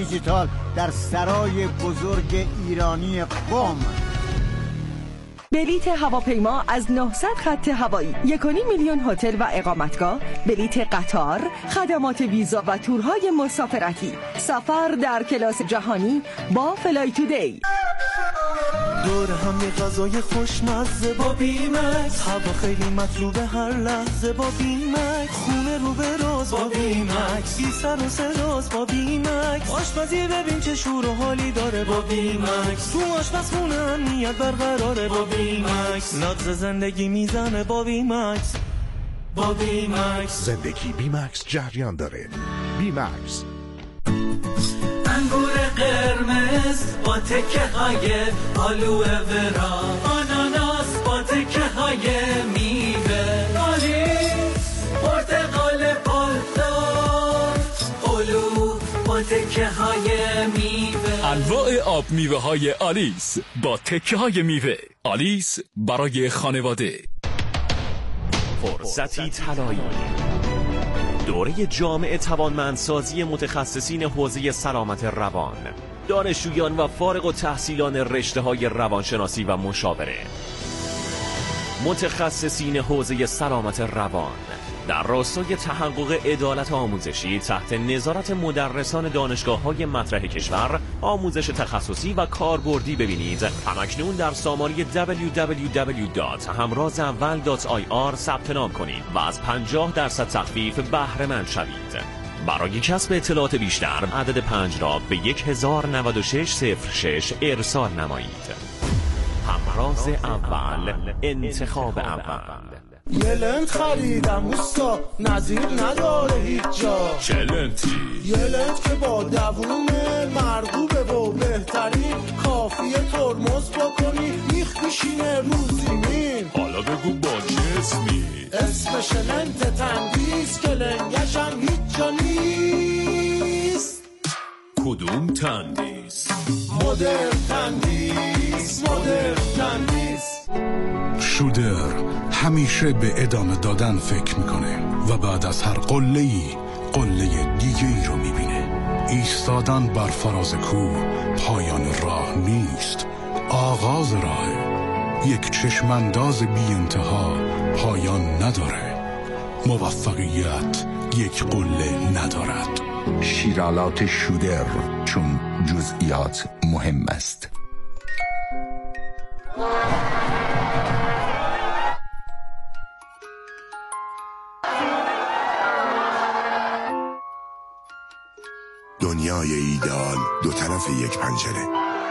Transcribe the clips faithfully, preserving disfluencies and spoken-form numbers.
دیجیتال در سرای بزرگ ایرانی قم. بلیت هواپیما از نهصد خط هوایی، یک و نیم میلیون هتل و اقامتگاه، بلیت قطار، خدمات ویزا و تورهای مسافرتی، سفر در کلاس جهانی با فلای تودی. دور هم یه غذای خوشمزه با بیمکس، هوا خیلی مطلوبه هر لحظه با بیمکس، خونه رو به راز با بیمکس، بی سر و سراز با بیمکس، آشپزی ببین چه شور و حالی داره با بیمکس، تو آشپزخونه امنیت برقراره با بیمکس، نبض زندگی میزنه با بیمکس. با بیمکس زندگی بیمکس جریان داره. بیمکس انگور قرمز با تکه های آلوه ورا، آناناس با تکه های میوه، آلیس پرتقال پالدار، آلو با تکه های میوه. انواع آب میوه های آلیس با تکه های میوه. آلیس برای خانواده. فرصتی طلایی، دوره جامع توانمندسازی متخصصین حوزه سلامت روان، دانشجویان و فارغ التحصیلان رشته‌های روانشناسی و مشاوره، متخصصین حوزه سلامت روان در راستای تحقق عدالت آموزشی تحت نظارت مدرسان دانشگاه‌های مطرح کشور. آموزش تخصصی و کاربردی ببینید همکنون در سامانه دبلیو دبلیو دبلیو دات همراز اول دات آی آر ثبت نام کنید و از پنجاه درصد تخفیف بهره مند شوید. برای کسب اطلاعات بیشتر عدد پنج را به یک هزار و نود و شش صفر شش ارسال نمایید. همراز اول، انتخاب اول. یه لنت خریدم اوستا، نظیر نداره هیچ جا. چه لنتی؟ یه لنت که با دوونه مرغوبه و بهترین، کافیه ترمز بکنی میخ میشینه رو زمین. حالا بگو با چه اسمی؟ اسمش لنت تندیس که لنگشم هیچ جا نیست. کدوم تندیس؟ مدر تندیس، مدر تندیس. شودر همیشه به ادامه دادن فکر میکنه و بعد از هر قله‌ای قله دیگه ای رو میبینه. ایستادن بر فراز کوه پایان راه نیست، آغاز راهه. یک چشمانداز بی انتها پایان نداره. موفقیت یک قله ندارد. شیرالات شودر، چون جزئیات مهم است. دنیای ایدئال دو طرف یک پنجره.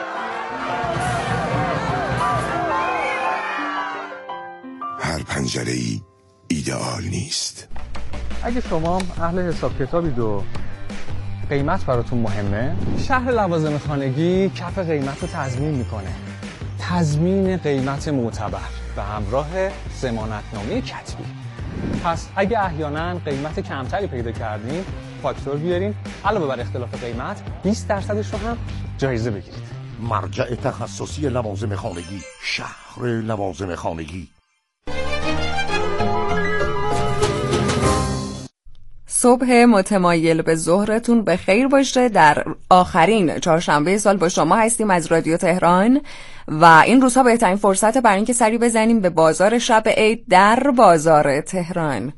هر پنجره ای ایدئال نیست. اگه شما اهل حساب کتابید و قیمت براتون مهمه، شهر لوازم خانگی کف قیمت رو تضمین میکنه. تضمین قیمت معتبر به همراه ضمانتنامه کتبی. پس اگه احیانا قیمت کمتری پیدا کردین، فاکتور بیارین، علاوه بر اختلاف قیمت بیست درصدش رو هم جایزه بگیرید. مرجع تخصصی لوازم خانگی، شهر لوازم خانگی. صبح متمایل به ظهرتون به خیر باشه. در آخرین چهارشنبه سال با شما هستیم از رادیو تهران و این روزها بهترین فرصت برای اینکه سری بزنیم به بازار شب عید در بازار تهران.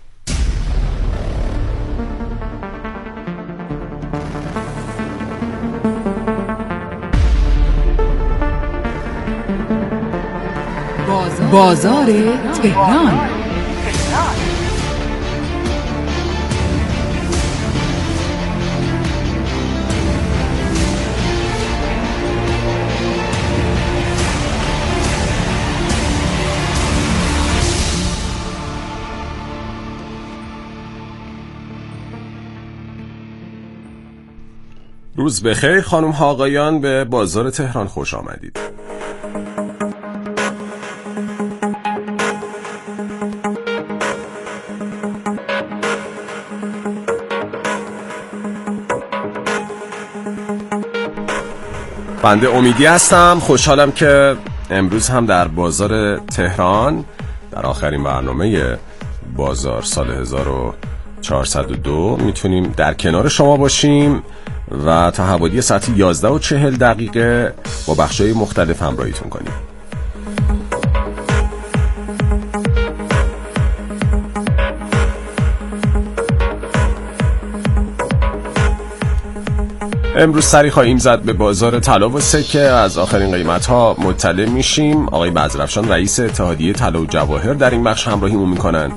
بازار, بازار تهران. روز بخیر خانم ها آقایان، به بازار تهران خوش آمدید. بنده امیدی هستم، خوشحالم که امروز هم در بازار تهران در آخرین برنامه بازار سال هزار و چهارصد و دو میتونیم در کنار شما باشیم و تا حوالی ساعت یازده و چهل دقیقه با بخشای مختلف همراهیتون کنیم. امروز سری خواهیم زد به بازار طلا و سکه، از آخرین قیمت‌ها مطلع میشیم. آقای بزرافشان رئیس اتحادیه طلا و جواهر در این بخش همراهیمون میکنن.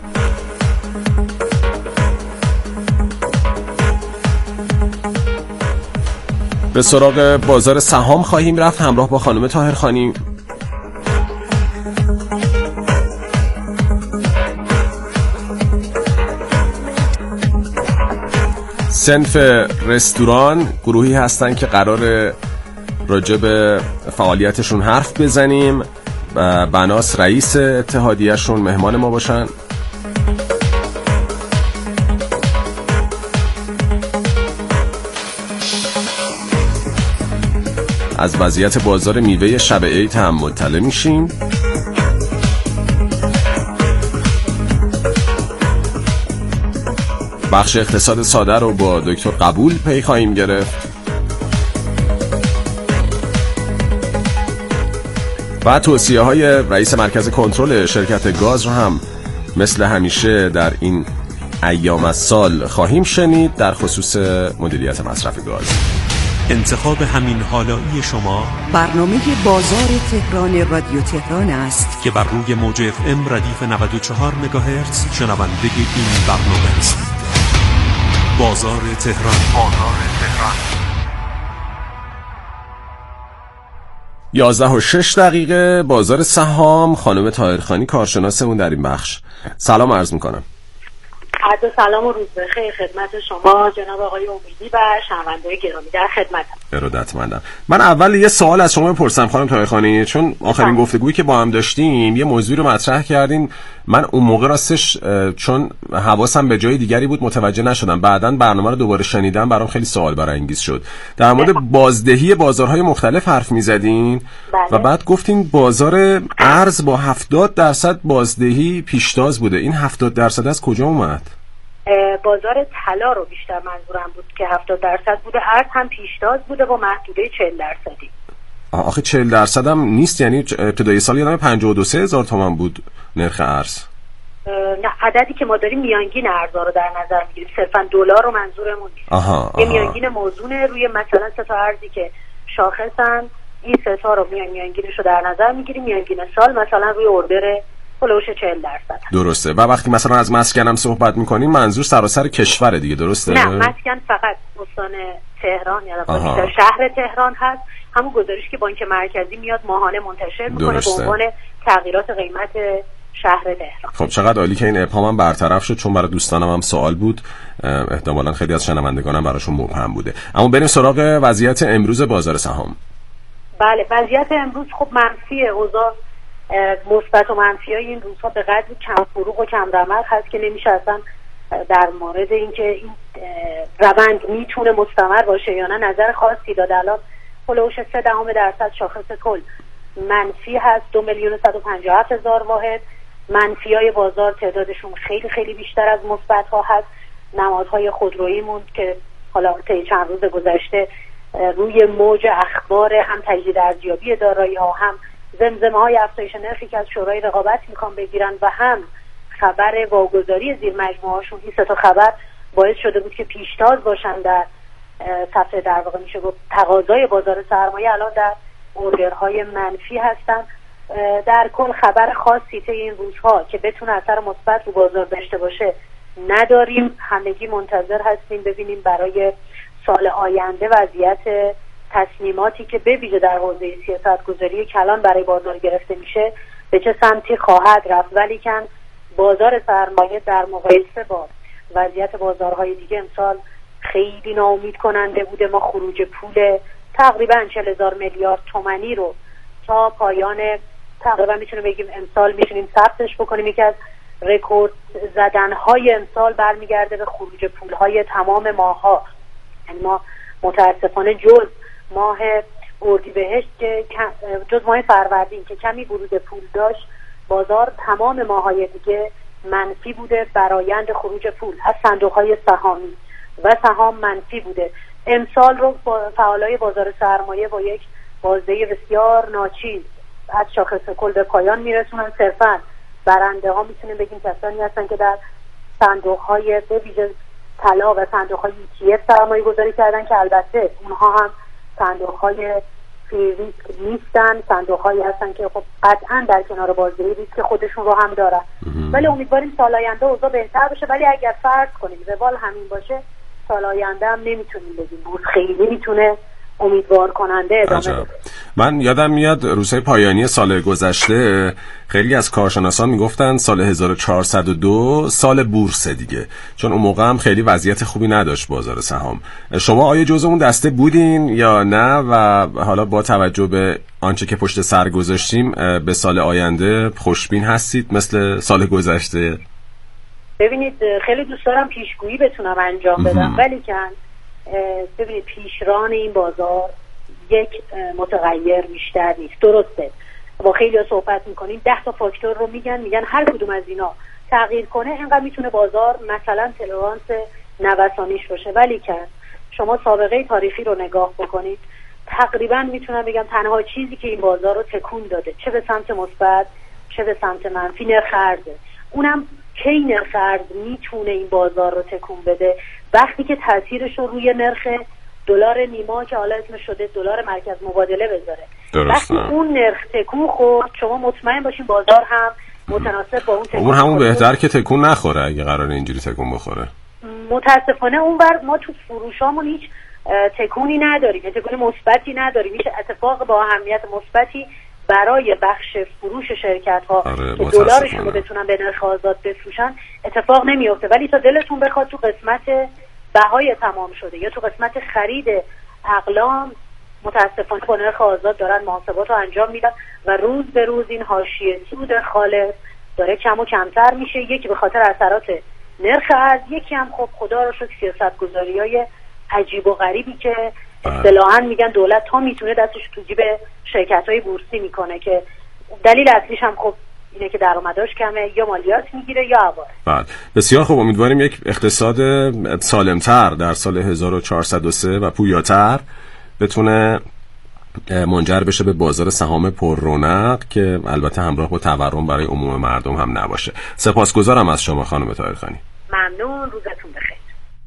به سراغ بازار سهام خواهیم رفت همراه با خانم طاهرخانی. صنف رستوران گروهی هستن که قرار راجع به فعالیتشون حرف بزنیم. بناس رئیس اتحادیهشون مهمان ما باشن. از وضعیت بازار میوه شب عید هم مطلع میشیم. بخش اقتصاد ساده رو با دکتر قبول پی خواهیم گرفت و توصیه های رئیس مرکز کنترل شرکت گاز رو هم مثل همیشه در این ایام از سال خواهیم شنید در خصوص مدیریت مصرف گاز. انتخاب همین حالایی شما برنامه بازار تهران رادیو تهران است که بر روی موج اف ام ردیف نود و چهار مگاهرتز شنونده این برنامه است. بازار تهران. بازار تهران. یازده و شش دقیقه بازار سهام. خانم طاهرخانی کارشناسمون در این بخش. سلام عرض میکنم. عرض سلام و روز بخیر خدمت شما جناب آقای امیدی و شنونده‌های گرامی، در خدمتم. ارادتمندم. من اول یه سوال از شما بپرسم خانم طاهرخانی، چون آخرین گفتگویی که با هم داشتیم یه موضوعی رو مطرح کردین. من اون موقع راستش چون حواسم به جای دیگری بود متوجه نشدم. بعداً برنامه رو دوباره شنیدم، برام خیلی سوال برانگیز شد. در مورد بازدهی بازارهای مختلف حرف می‌زدین و بعد گفتین بازار ارز با هفتاد درصد بازدهی پیشتاز بوده. این هفتاد درصد از کجا اومد؟ بازار طلا رو بیشتر منظورم بود که هفتاد درصد بوده. ارز هم پیشتاز بوده با محدوده چهل درصدی. آخه چهل درصد هم نیست، یعنی ابتدای سال یادم پنجاه و دو هزار تومان بود نرخ ارز. نه، عددی که ما داریم میانگین ارزها رو در نظر میگیریم، صرفا دلار رو منظورمون نیست. آها، یه میانگین موزونه روی مثلا سه تا ارزی که شاخصن، این سه تا رو میان میانگینش رو در نظر میگیریم. میانگین سال مثلا روی اردر پلوش چهل درصد. درسته. و وقتی مثلا از مسکن هم صحبت میکنیم منظور سراسر کشور دیگه، درسته؟ نه، مسکن فقط استان تهران یا در شهر تهران هست. همون گزارشی که بانک مرکزی میاد ماهانه منتشر میکنه به عنوان تغییرات قیمت شهر تهران. خب چقدر عالی که این ابهام هم برطرف شد، چون برای دوستانم هم سوال بود، احتمالاً خیلی از شنوندگانم براشون مبهم بوده. اما بریم سراغ وضعیت امروز بازار سهام. بله، وضعیت امروز خب منفیه. اوضاع مثبت و منفیای این روزها به قدری کم فروغ و کم رمق هست که نمیشه اصلا در مورد اینکه این روند میتونه مستمر باشه یا نه نظر خاصی داد. الان هلوش سه دهم درصد شاخص کل منفی هست، دو میلیون و صد و پنجاه و هفت هزار واحد. منفیای بازار تعدادشون خیلی خیلی بیشتر از مثبت ها هست. نمادهای خودروییمون که حالا طی چند روز گذشته روی موج اخبار هم تجدید ارزیابی دارایی ها، هم زمزمه های افزایش نرخی که از شورای رقابت میخوان بگیرن و هم خبر واگذاری زیر مجموعه هاشون، این سه تا خبر باعث شده بود که پیشتاز باشن در صفحه در واقع میشه گفت تقاضای بازار سرمایه. الان در اوردرهای منفی هستن. در کل خبر خاصی طی این روزها که بتونه اثر مثبت رو بازار داشته باشه نداریم. همگی منتظر هستیم ببینیم برای سال آینده وضعیت تصمیماتی که به ویژه در حوزه سیاست‌گذاری کلان برای بازار گرفته میشه به چه سمتی خواهد رفت. ولی کن بازار سرمایه در مقایسه با وضعیت بازارهای دیگه امسال خیلی ناامید کننده بوده. ما خروج پول تقریبا چهل هزار میلیارد تومانی رو تا پایان تقریبا میتونیم بگیم امسال میتونیم ثبتش بکنیم. یکی از رکورد زدنهای امسال برمیگرده به خروج پولهای تمام ماه‌ها. یعنی ما متاسفانه جز ماه اردیبهشت که جز ماه فروردین که کمی ورود پول داشت، بازار تمام ماه‌های دیگه منفی بوده. برآیند خروج پول از صندوق‌های سهامی و سهام منفی بوده. امسال رو با فعالای بازار سرمایه با یک بازدهی بسیار ناچیز از شاخص کل به پایان میرسونن. صرفا برنده ها میتونیم بگیم کسانی هستن که در صندوق های به ویژه طلا و صندوق های ای تی اف سرمایه گذاری کردن که البته اونها هم صندوق های فری ریسک نیستن، صندوق هایی هستن که خب قطعا در کنار بازدهی ریسک خودشون رو هم دارن. ولی امیدواریم سال آینده اوضاع بهتر بشه، ولی اگر فرض کنیم روال همین باشه سال آینده هم نمیتونیم بگیم بورس خیلی میتونه امیدوار کننده ادامه بده. من یادم میاد روزهای پایانی سال گذشته خیلی از کارشناسان میگفتن سال هزار و چهارصد و دو سال بورس دیگه، چون اون موقع هم خیلی وضعیت خوبی نداشت بازار سهام. شما آیا جزء اون دسته بودین یا نه و حالا با توجه به آنچه که پشت سر گذاشتیم به سال آینده خوشبین هستید مثل سال گذشته؟ ببینید خیلی دوست دارم پیشگویی بتونم انجام بدم، ولی که ببینید پیشران این بازار یک متغیر بیشتر نیست. درسته با خیلی ها صحبت میکنیم ده تا فاکتور رو میگن میگن هر کدوم از اینا تغییر کنه اینقدر میتونه بازار مثلا تلرانس نوسانیش باشه، ولی که شما سابقه تاریخی رو نگاه بکنید تقریبا میتونم بگم تنها چیزی که این بازار رو تکون داده چه به سمت مثبت چه به سمت منفی نرخ ارزه. اونم کی نرخ ارز میتونه این بازار رو تکون بده؟ وقتی که تاثیرش رو روی نرخ دلار نیما که حالا اسمش شده دلار مرکز مبادله بذاره. درسته. وقتی اون نرخ تکون خورد شما مطمئن باشین بازار هم متناسب با اون تکون اون همون بهتر که تکون نخوره اگه قراره اینجوری تکون بخوره. متاسفانه اونور ما تو فروشامون هیچ تکونی نداریم، تکون مثبتی نداریم، هیچ اتفاق با اهمیت مثبتی برای بخش فروش شرکت ها آره، که دلارشون رو بتونن به نرخ آزاد بفروشن اتفاق نمیفته. ولی تا دلتون بخواد تو قسمت بهای تمام شده یا تو قسمت خرید اقلام متاسفانه با نرخ آزاد دارن محاسبات رو انجام میدن و روز به روز این حاشیه سود خالص داره کم و کمتر میشه، یکی به خاطر اثرات نرخ ارز، یکی هم خب خدا رو شکر سیاستگذاریای عجیب و غریبی که اصطلاحاً میگن دولت تا میتونه دستش تو جیب شرکت‌های بورسی میکنه که دلیل اصلیش هم خب اینه که درآمداش کمه یا مالیات میگیره یا عوارض. بله بسیار خوب، امیدواریم یک اقتصاد سالمتر در سال هزار و چهارصد و سه و پویاتر بتونه منجر بشه به بازار سهام پر رونق که البته همراه با تورم برای عموم مردم هم نباشه. سپاسگزارم از شما خانم طاهرخانی. ممنون، روزتون بخیر.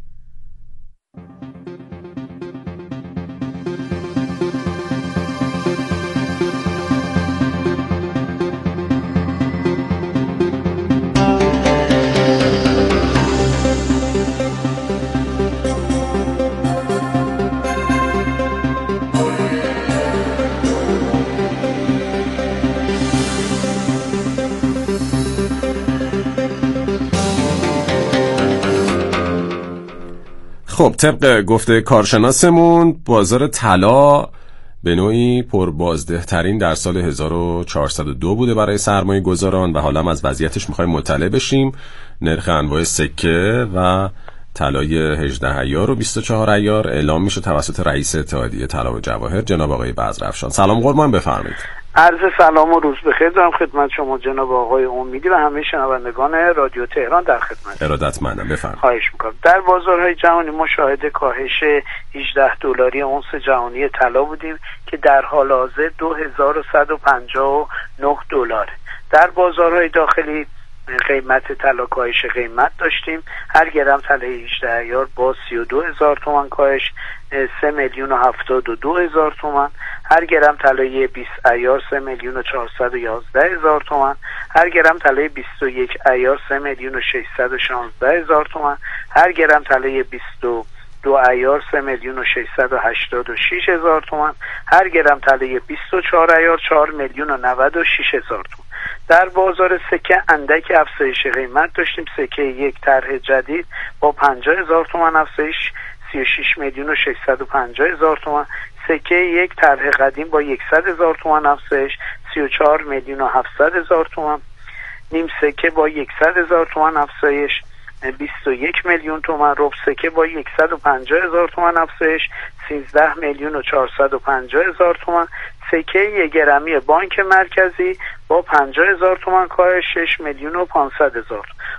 خب طبق گفته کارشناسمون بازار طلا به نوعی پربازده ترین در سال هزار و چهارصد و دو بوده برای سرمایه گذاران و حالا هم از وضعیتش میخوایم مطلع بشیم. نرخ انواع سکه و طلای هجده عیار و بیست و چهار عیار اعلام میشه توسط رئیس اتحادیه طلا و جواهر جناب آقای بزرافشان. سلام قربان، بفرمایید. عرض سلام و روز بخیر دارم خدمت شما جناب آقای امیدی و همه شنوندگان رادیو تهران در خدمت. ارادتمندم، بفرمایید. خواهش میکنم. در بازارهای جهانی ما شاهد کاهش هجده دلاری اونس جهانی طلا بودیم که در حال حاضر دو هزار و صد و پنجاه و نه دلاره. در بازارهای داخلی قیمت طلا کاهش قیمت داشتیم. هر گرم طلای هجده عیار با سی و دو هزار تومان کاهش سه میلیون و هفتاد و دو هزار تومان. هر گرم طلای بیست عیار سه میلیون و چهارصد و یازده هزار تومان. هر گرم طلای بیست و یک عیار سه میلیون و ششصد و شانزده هزار تومان. هر گرم طلای بیست و دو عیار سه میلیون و ششصد و هشتاد و شش هزار تومان. هر گرم طلای بیست و چهار عیار چهار میلیون و نود و شش هزار تومان. در بازار سکه اندک افزایش قیمت داشتیم. سکه یک طرح جدید با پنجاه هزار تومان افزایش سی و شش میلیون و ششصد و پنجاه هزار تومان. سکه یک طرح قدیم با صد هزار تومان افزایش سی و چهار میلیون و هفتصد هزار تومان. نیم سکه با صد هزار تومان افزایش بیست و یک میلیون تومان. ربع سکه با صد و پنجاه هزار تومان افزایش سیزده میلیون و چهارصد و پنجاه هزار تومان. سکه یک گرمی بانک مرکزی با پنجاه هزار تومان کاهش شش میلیون و پانصد هزار.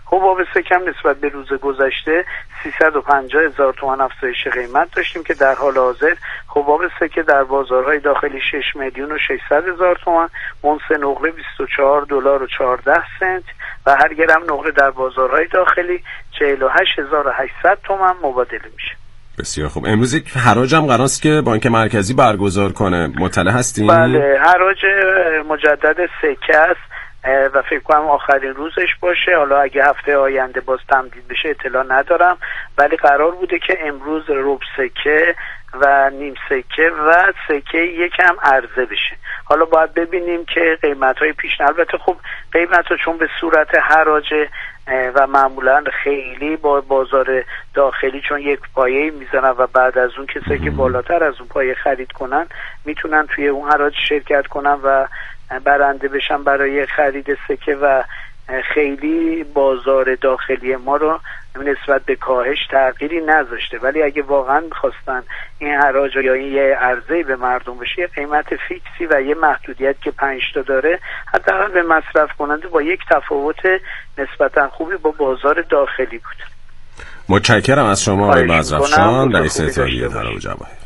حباب سکه هم نسبت به روز گذشته سیصد و پنجاه هزار تومان افزایش قیمت داشتیم که در حال حاضر حباب سکه در بازارهای داخلی شش میلیون و ششصد هزار تومان، اونس نقره بیست و چهار دلار و چهارده سنت و هر گرم نقره در بازارهای داخلی چهل و هشت هزار و هشتصد تومان مبادله میشه. بسیار خوب. امروز یک حراج هم قراره است که بانک مرکزی برگزار کنه، مطلع هستین؟ بله، حراج مجدد سکه است و فکر کنم آخرین روزش باشه. حالا اگه هفته آینده باز تمدید بشه اطلاع ندارم، ولی قرار بوده که امروز ربع سکه و نیم سکه و سکه یکم عرضه بشه. حالا باید ببینیم که قیمت‌های پیشن، البته خب قیمت‌ها چون به صورت حراجه و معمولا خیلی با بازار داخلی چون یک پایه میزنن و بعد از اون کسایی که بالاتر از اون پایه خرید کنن میتونن توی اون حراج شرکت کنن و برنده بشن برای خرید سکه و خیلی بازار داخلی ما رو نسبت به کاهش تغییری نذاشته. ولی اگه واقعا میخواستن این حراج یا این یه عرضه به مردم بشه، یه قیمت فیکسی و یه محدودیت که پنج تا داره، حداقل به مصرف کننده با یک تفاوت نسبتا خوبی با بازار داخلی بود. متشکرم از شما آقای بزرفشان، رئیس اتحادیه طلا و جواهر.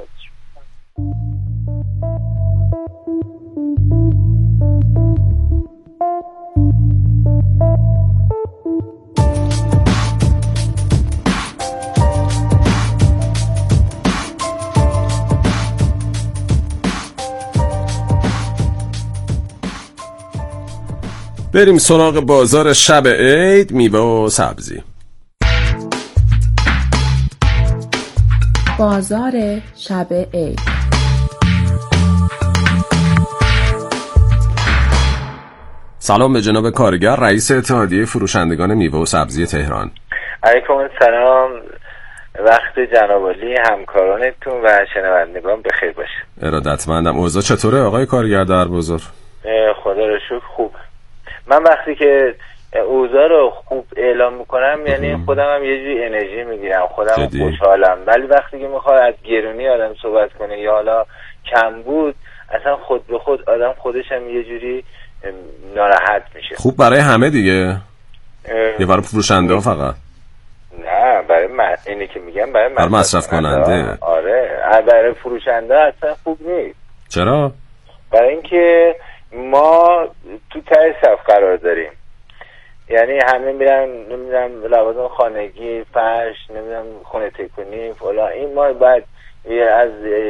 بریم سراغ بازار شب عید میوه و سبزی. بازار شب عید. سلام به جناب کارگر، رئیس اتحادیه فروشندگان میوه و سبزی تهران. علیکم السلام، وقت جناب عالی، همکارانتون و شنوندگان بخیر باشه. ارادتمندم. اوضاع چطوره آقای کارگر در بازار؟ خدا رو شکر خوب. من وقتی که اوضاع رو خوب اعلام میکنم یعنی خودم هم یه جوری انرژی میگیرم، خودم خوشحالم. ولی وقتی که میخواد از گرونی آدم صحبت کنه یا حالا کم بود، اصلا خود به خود آدم خودش هم یه جوری ناراحت میشه. خوب برای همه دیگه، یه برای فروشنده ها فقط؟ نه، برای من اینی که میگم برای, برای مصرف کننده. آره، برای فروشنده اصلا خوب نیست. چرا؟ برای اینکه ما تو ته صف قرار داریم، یعنی همه میرن نمیدونم لوازم خانگی، فرش، نمیدونم خونه تکونی فلان، این ما باید از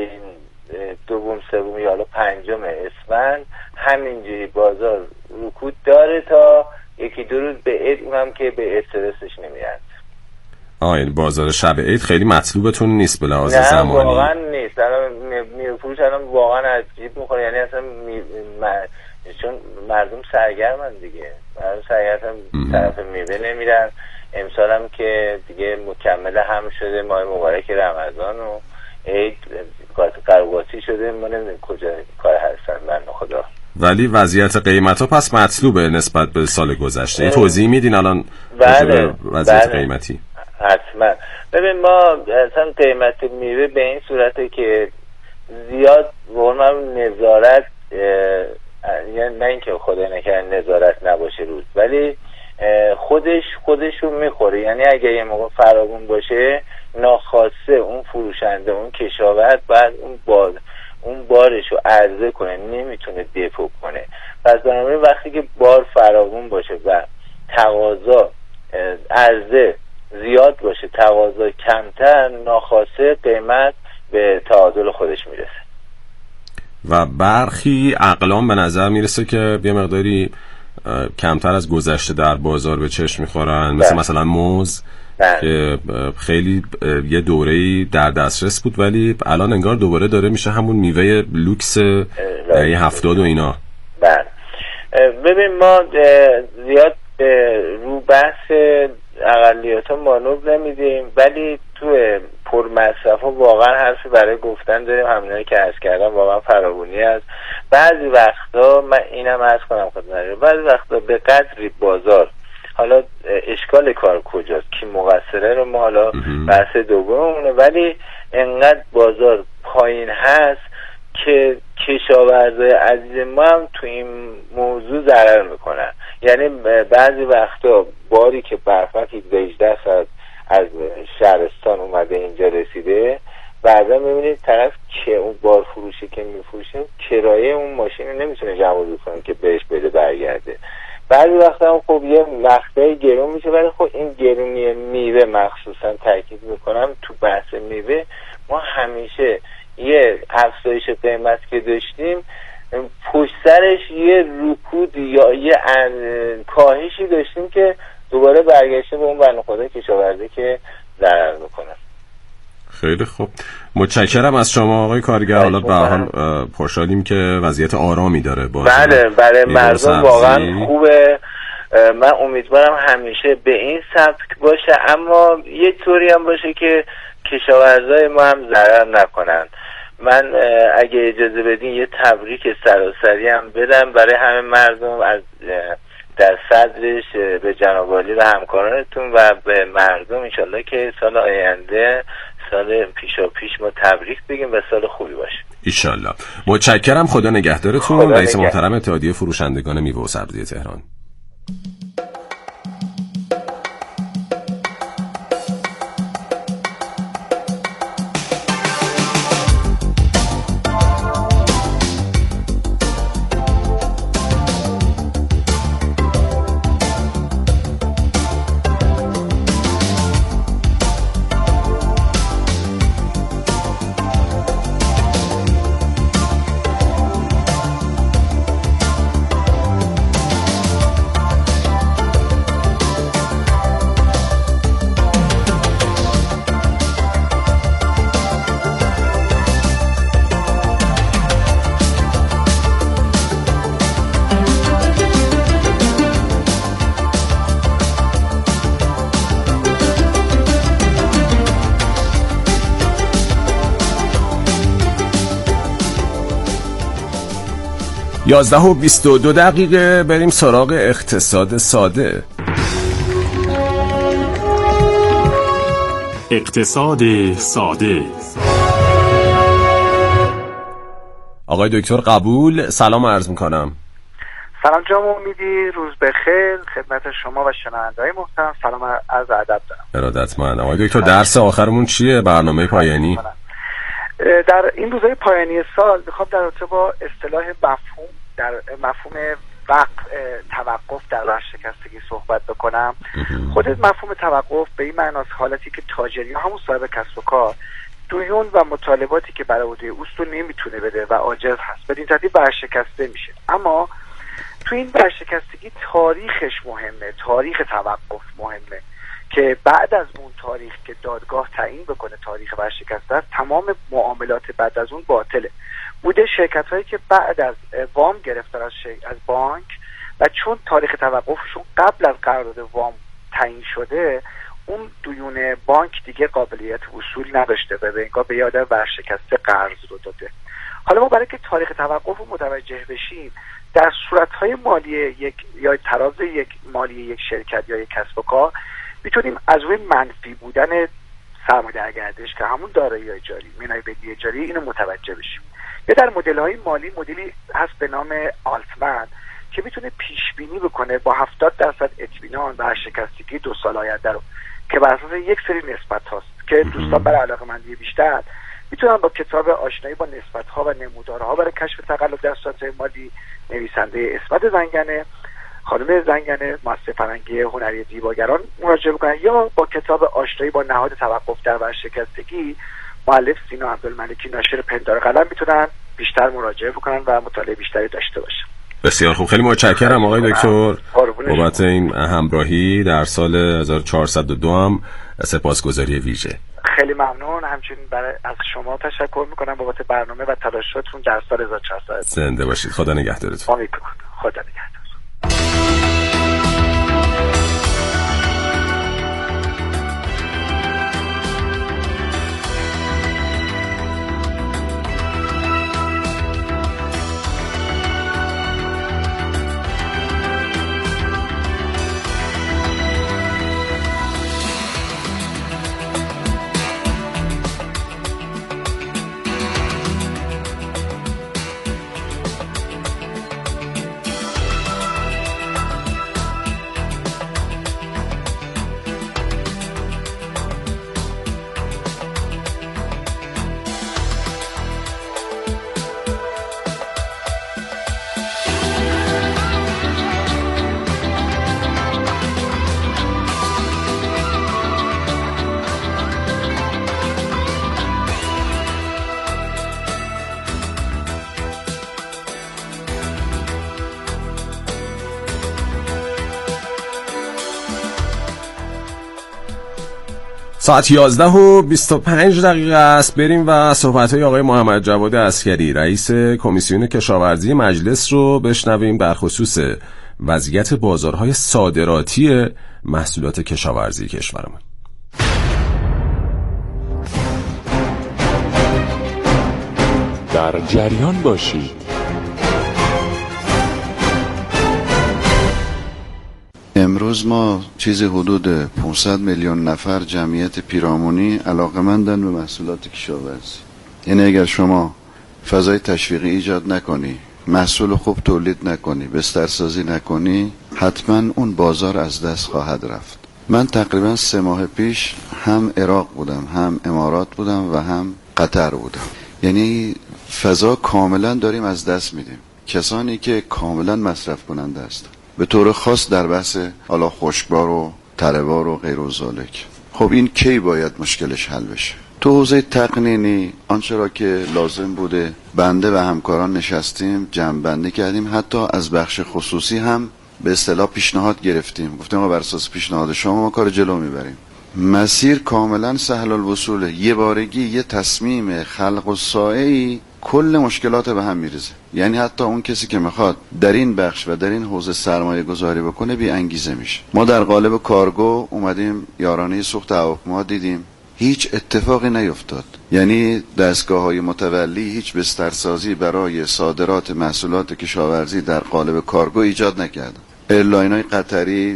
دوم سوم یا حالا پنجم اسفند همینجوری بازار رکود داره تا یکی دو روز به عید، اونم که به استرسش نمیاد. آه این بازار شب عید خیلی مطلوبتون نیست به لحاظ نه زمانی؟ نه واقعا نیست. الان میوه فروش الان واقعا عجیب میخوره، یعنی اصلا می... م... چون مردم سرگرمن دیگه، مردم سرگرمن طرف میوه نمیرن. امسال هم که دیگه مکمل هم شده ماه مبارک رمضان و عید قرقاتی شده، ما نمیدونیم کجا کار هستن بنده خدا. ولی وضعیت قیمت ها پس مطلوبه نسبت به سال گذشته. توضیح میدین الان بله وضعیت بله. قیمتی؟ حتما. ببین ما اصلا قیمت میوه به این صورته که زیاد واقعا نظارت، یعنی نه اینکه خدای نکنه نظارت نباشه روز، ولی خودش خودشو میخوره. یعنی اگه یه موقع فراوون باشه ناخواسته اون فروشنده اون کشاورز بعد اون بار اون بارشو عرضه کنه، نمیتونه دفع کنه. پس بنابراین وقتی که بار فراوون باشه و تقاضا عرضه زیاد باشه تقاضا کمتر، ناخواسته قیمت به تعادل خودش میرسه. و برخی اقلام به نظر میرسه که یه مقداری کمتر از گذشته در بازار به چشم میخورن، مثل مثلا موز که خیلی یه دوره‌ای در دسترس بود ولی الان انگار دوباره داره میشه همون میوه لوکس دهه هفتاد و اینا. بله ببین ما زیاد رو بحث اقلیت ها مانور نمیدیم، ولی تو پرمصرف ها واقعا حرفی برای گفتن داریم. همونایی که عرض کردم واقعا فراوانی است. بعضی وقتا من اینم عرض کنم خدمتتون، بعضی وقتا به قدری بازار، حالا اشکال کار کجاست کی مقصره رو ما حالا بحث دومونه، ولی انقدر بازار پایین هست که کشاورزای عزیز ما هم تو این موضوع ضرر میکنن. یعنی بعضی وقتا باری که برفک هجده هجده ساعت از شهرستان اومده اینجا رسیده، بعدا میبینید طرف که اون بار فروشی که میفروشه کرایه اون ماشین نمیتونه جمع کنه که بهش بده برگرده. بعضی وقتا هم خب یه مقطعی گرون میشه، ولی خب این گرونی میوه مخصوصا تاکید میکنم تو بحث میوه ما همیشه یه افزایش قیمت که داشتیم پشت سرش یه رکود یا یه کاهشی داشتیم که دوباره برگشته به اون بنده خدا کشاورزی که ضرر میکنه. خیلی خوب، متشکرم از شما آقای کارگر. حالا به هر حال خوشحالیم که وضعیت آرامی داره. بله بله مردم واقعا خوبه. من امیدوارم همیشه به این سبک باشه، اما یه طوری هم باشه که کشاورزای ما هم ضرر نکنن. من اگه اجازه بدین یه تبریک سراسری هم بدم برای همه مردم، از در صدرش به جناب عالی و همکارانتون و به مردم. انشالله که سال آینده سال پیشا پیش ما تبریک بگیم و سال خوبی باشه انشالله. متشکرم، خدا نگهدارتون. رئیس محترم اتحادیه فروشندگان میوه و سبزی تهران. یازده و بیست و دو دقیقه بریم سراغ اقتصاد ساده. اقتصاد ساده. آقای دکتر قبول، سلام عرض میکنم. سلام جناب امیدی، روز بخیر خدمت شما و شنونده‌های محترم. سلام عرض ادب دارم. ارادتمند. آقای دکتر درس آخرمون چیه؟ برنامه پایانی؟ در این روزهای پایانی سال میخوام در رابطه با اصطلاح مفهوم در مفهوم وقت توقف در ورشکستگی صحبت بکنم. خود مفهوم توقف به این معناست حالتی که تاجری همون صاحب کسب و کار دیون و مطالباتی که برای عهده اوست رو نمیتونه بده و عاجز هست، بدین ترتیب ورشکسته میشه. اما تو این ورشکستگی تاریخش مهمه، تاریخ توقف مهمه که بعد از اون تاریخ که دادگاه تعیین بکنه تاریخ ورشکسته است، تمام معاملات بعد از اون باطله. بوده شرکت هایی که بعد از وام گرفتن از, از بانک و چون تاریخ توقفشون قبل از قرارداد وام تعیین شده، اون دیون بانک دیگه قابلیت وصول نداشته و به انگار به یاد ورشکسته قرض رو داده. حالا ما برای که تاریخ توقف رو متوجه بشیم، در صورت‌های مالی یک یا تراز یک مالی یک شرکت یا یک کسب و کار میتونیم از روی منفی بودن سرمایه‌گردش که همون دارایی جاری، منای بدهی جاری، اینو متوجه بشیم. یا در مدل‌های مالی مدلی هست به نام آلتمن که میتونه پیش بینی بکنه با هفتاد درصد اطمینان ورشکستگی دو سال آینده رو که بر اساس یک سری نسبت هاست که دوستان برای علاقه‌مندی بیشتر میتونن با کتاب آشنایی با نسبت‌ها و نمودارها برای کشف تقلب در صورت‌های مالی نویسنده اسمت زنگنه، خانم زنگنه، مؤسسه فرهنگی هنری دیباگران مراجعه بکنن، یا با کتاب آشنایی با نهاد توقف در ورشکستگی مؤلف سینا عبدالملکی ناشر پندار قلم میتونن بیشتر مراجعه بکنن و مطالعه بیشتری داشته باشن. بسیار خوب، خیلی متشکرم آقای دکتر بابت این همراهی در سال هزار و چهارصد و دو. هم سپاسگزاری ویژه. خیلی ممنون. همچنین برای از شما تشکر میکنم بابت برنامه و تلاشاتون در سال هزار و چهارصد. زنده باشید. خدا نگهدارتون. امید میکنم. خدا نگهدار. ساعت یازده و بیست و پنج دقیقه است. بریم و صحبت‌های آقای محمد جواد عسکری رئیس کمیسیون کشاورزی مجلس رو بشنویم در خصوص وضعیت بازارهای صادراتی محصولات کشاورزی کشورمون. در جریان باشید. امروز ما چیزی حدود پانصد میلیون نفر جمعیت پیرامونی علاقمندن به محصولات کشاورزی. یعنی اگر شما فضای تشویقی ایجاد نکنی، محصول خوب تولید نکنی، بسترسازی نکنی، حتما اون بازار از دست خواهد رفت. من تقریبا سه ماه پیش هم عراق بودم، هم امارات بودم و هم قطر بودم. یعنی فضا کاملا داریم از دست میدیم. کسانی که کاملا مصرف کننده هستند، به طور خاص در بحث حالا خشکبار و تره‌بار و غیر و ذالک. خب این کی باید مشکلش حل بشه؟ تو حوزه تقنینی آنچه را که لازم بوده بنده و همکاران نشستیم، جمع‌بندی کردیم، حتی از بخش خصوصی هم به اصطلاح پیشنهاد گرفتیم. گفتیم ما بر اساس پیشنهاد شما ما کار جلو میبریم. مسیر کاملا سهل الوصوله. یه بارگی یه تصمیم خلق و سائه‌ای کل مشکلات به هم میریزه. یعنی حتی اون کسی که میخواد در این بخش و در این حوزه سرمایه گذاری بکنه بی انگیزه میشه. ما در قالب کارگو اومدیم یارانه سوخت هواپیما دیدیم، هیچ اتفاقی نیفتاد. یعنی دستگاه های متولی هیچ بسترسازی برای صادرات محصولات کشاورزی در قالب کارگو ایجاد نکردن. ایرلاین های قطری،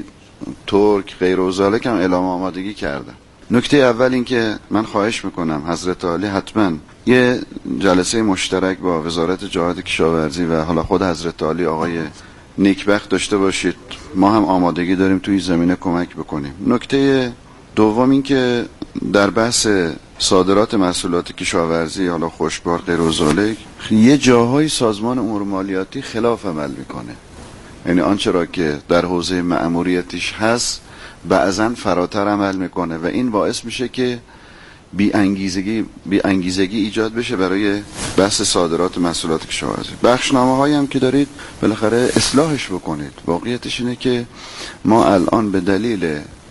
ترک، غیر و ذالک هم اعلام آمادگی کردن. نکته اول این که من خواهش میکنم حضرت عالی حتما یه جلسه مشترک با وزارت جهاد کشاورزی و حالا خود حضرت عالی آقای نیکبخت داشته باشید. ما هم آمادگی داریم توی زمینه کمک بکنیم. نکته دوم این که در بحث صادرات محصولات کشاورزی حالا خشکبار غیر و ذالک یه جاهای سازمان امور مالیاتی خلاف عمل میکنه. یعنی آنچه را که در حوزه مأموریتیش هست بعضن فراتر عمل میکنه و این باعث میشه که بی انگیزگی بی انگیزگی ایجاد بشه برای بحث صادرات محصولات کشاورزی. بخشنامه هایی هم که دارید بالاخره اصلاحش بکنید. واقعیتش اینه که ما الان به دلیل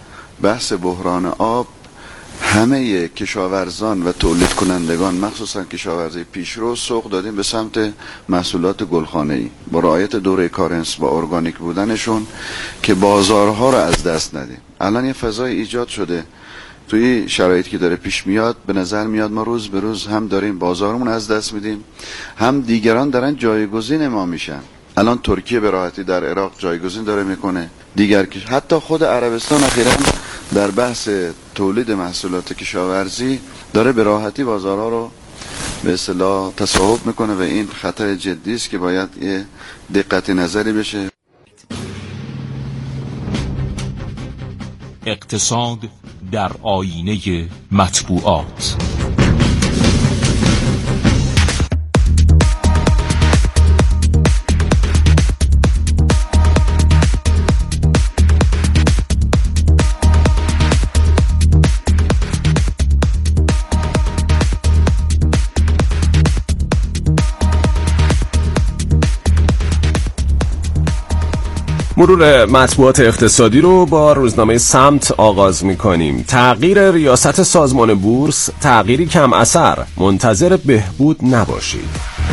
بحث بحران آب همه کشاورزان و تولید کنندگان مخصوصا کشاورزی پیشرو سوق دادیم به سمت محصولات گلخانه‌ای با رعایت دوره کارنس با ارگانیک بودنشون که بازارها رو از دست ندیم. الان یه فضای ایجاد شده توی شرایطی که داره پیش میاد، به نظر میاد ما روز به روز هم داریم بازارمون از دست میدیم، هم دیگران دارن جایگزین ما میشن. الان ترکیه به راحتی در عراق جایگزین داره میکنه، دیگر که حتی خود عربستان اخیراً در بحث تولید محصولات کشاورزی داره به راحتی بازارها رو به اصطلاح تصاحب میکنه و این خطر جدی است که باید یه دقت نظری بشه. اقتصاد در آینه مطبوعات. مرور مطبوعات اقتصادی رو با روزنامه سمت آغاز می‌کنیم. تغییر ریاست سازمان بورس، تغییری کم اثر، منتظر بهبود نباشید.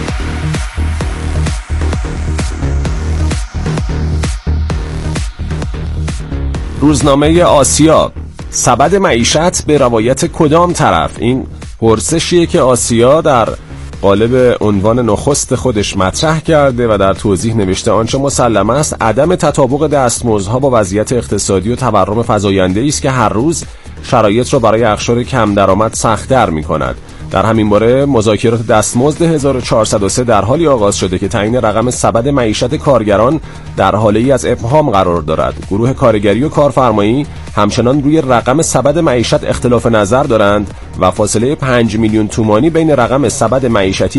روزنامه آسیا، سبد معیشت به روایت کدام طرف؟ این پرسشیه که آسیا در قالب عنوان نخست خودش مطرح کرده و در توضیح نوشته آنچه مسلم است عدم تطابق دستمزدها با وضعیت اقتصادی و تورم فزاینده‌ای است که هر روز شرایط را برای اقشار کم درآمد سخت‌تر می‌کند. در همین باره مذاکرات دستمزد هزار و چهارصد و سه در حالی آغاز شده که تعیین رقم سبد معیشت کارگران در حاله‌ای از ابهام قرار دارد. گروه کارگری و کارفرمایی همچنان روی رقم سبد معیشت اختلاف نظر دارند و فاصله پنج میلیون تومانی بین رقم سبد معیشتی